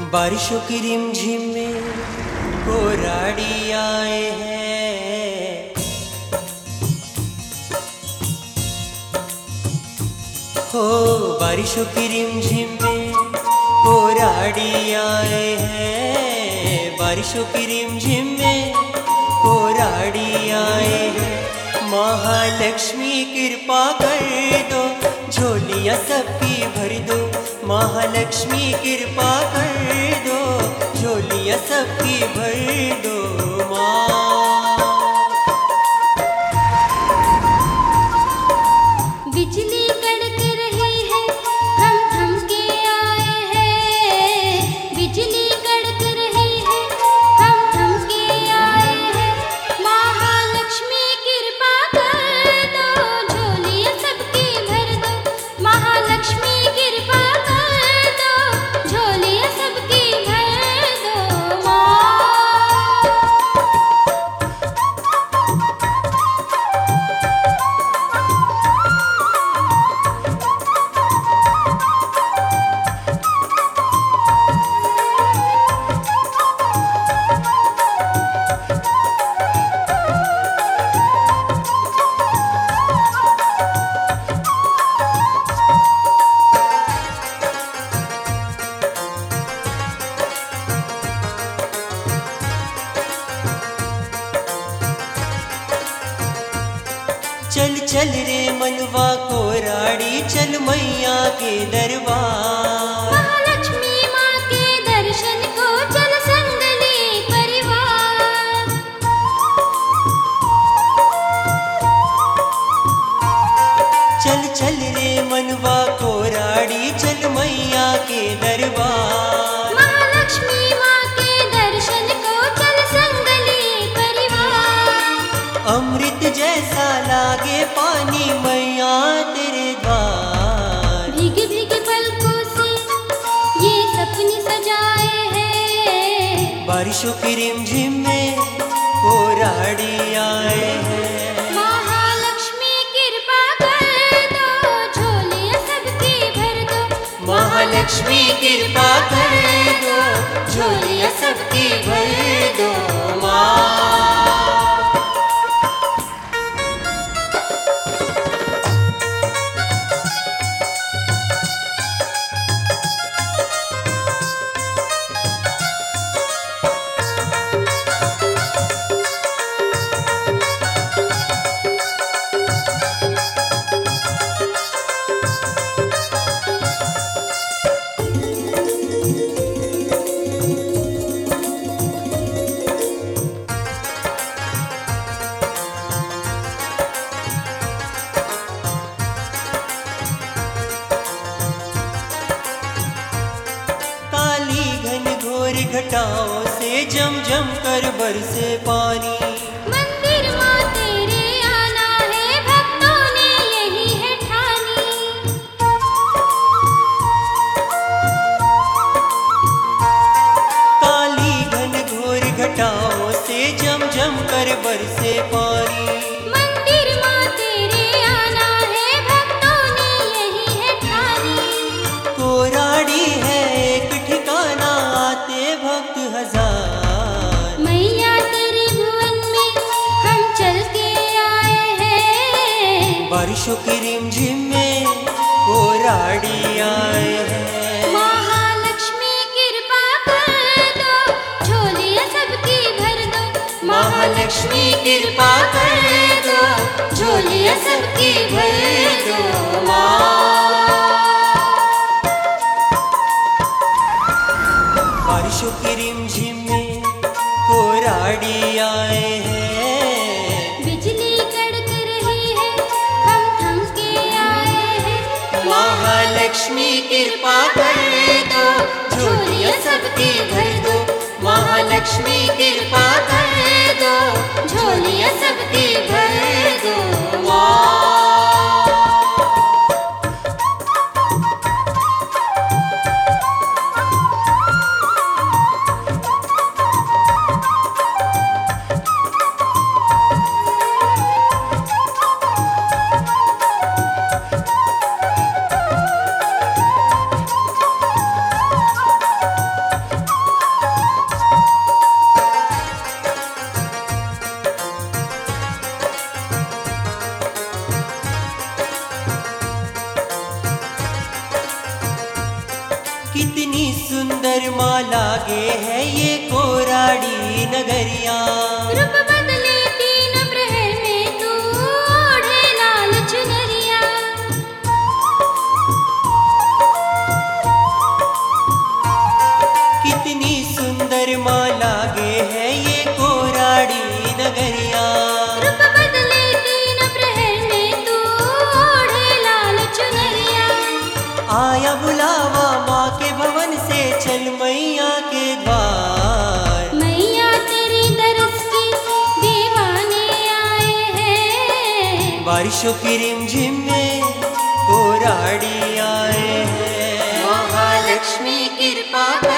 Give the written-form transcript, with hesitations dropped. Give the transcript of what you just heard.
बारिशों की रिमझिम में कोराड़ी आए हैं। हो बारिशों की रिमझिम में कोराड़ी आए हैं। बारिशों की रिमझिम में कोराड़ी आए हैं। महालक्ष्मी कृपा कर दो, झोलियां सबकी भर दो। महालक्ष्मी कृपा कर दो, झोलियां सबकी भर दो माँ। बिजली कड़क रही है, हम थम के आए हैं। बिजली कड़क रही है, हम थम के आए हैं। महालक्ष्मी कृपा कर दो, झोलियां सबकी भर दो। महालक्ष्मी कृपा कर दो, झोलियां सबकी भर दो माँ। चल चल रे मनवा कोराड़ी, चल मैया के दरबार। महालक्ष्मी माँ के दर्शन को चल संग ले परिवार। चल चल रे मनवा कोराड़ी, चल मैया के दरबार। महालक्ष्मी माँ के दर्शन को चल संग ले परिवार। अमृत जैसा लागे पानी मैया तेरे द्वार। भीग भीग पलकों से ये सपने सजाए हैं। बारिशों की रिमझिम में कोराड़ी आए हैं। महालक्ष्मी कृपा कर दो, झोलियां सबकी भर दो। महालक्ष्मी कृपा कर दो, झोलियां सबकी भर दो माँ। घटाओं से जम जम कर बरसे पानी। मंदिर माँ तेरे आना है, भक्तों ने यही है ठानी। काली घन घोर घटाओं से जम जम कर बरसे पानी। मंदिर माँ तेरे आना है, भक्तों ने यही है ठानी। कोराड़ी है एक ठिकाना, आते भक्त हजार। मैया तेरे भुवन में हम चल के आए हैं। बारिशों की रिमझिम में कोराड़ी आए हैं। महालक्ष्मी कृपा कर दो, झोलियां सबकी भर दो। महालक्ष्मी कृपा कर दो, झोलियां सबकी भर दो माँ। बारिशों की रिमझिम में कोराड़ी आए हैं। बिजली कड़क रही है, हम थम के आए हैं। महालक्ष्मी कृपा कर दो, झोलियां सबकी भर दो। महालक्ष्मी कृपा कर दो, झोलियां सबकी भर दो माँ। कितनी सुंदर माँ लागे है ये कोराड़ी नगरिया। रूप बदले तीन प्रहर में तू ओढ़े लाल चुनरिया। कितनी सुंदर माँ लागे है ये कोराड़ी नगरिया। रूप बदले तीन प्रहर में तू ओढ़े लाल चुनरिया। आया बुलावा माँ के भवन से, चल मैया के द्वार। मैया तेरी दरस की दीवाने आए हैं। बारिशों की रिमझिम में कोराड़ी आए हैं। महालक्ष्मी कृपा कर